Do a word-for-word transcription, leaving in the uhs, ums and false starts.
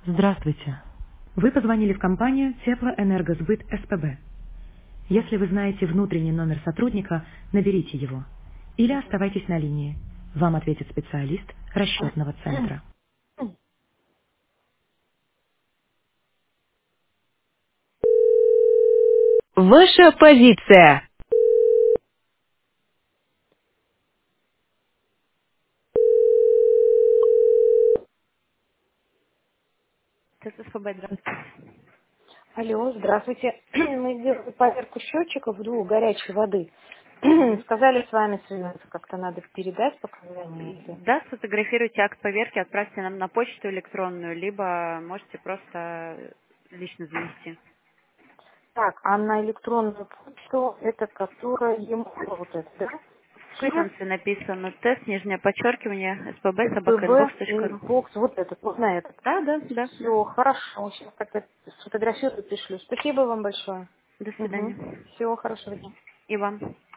Здравствуйте. Вы позвонили в компанию Теплоэнергосбыт СПБ. Если вы знаете внутренний номер сотрудника, наберите его. Или оставайтесь на линии. Вам ответит специалист расчетного центра. Ваша позиция. Т С Ф Б, здравствуйте. Алло, здравствуйте. Мы сделали поверку счетчиков двух горячей воды. Мгм. Сказали с вами связаться, как-то надо передать показания или... Да, сфотографируйте акт поверки, отправьте нам на почту электронную, либо можете просто лично занести. Так, а на электронную почту это которая ему вот это, да? В Че? квитанции написано тест, нижнее подчеркивание, спб, собака, СПБ, инбокс точка ру. инбокс, вот этот, вот на этот. Да, да, да, да. Все, хорошо, сейчас как-то сфотографирую, пришлю. Спасибо вам большое. До Угу. свидания. Всего хорошего дня. И вам.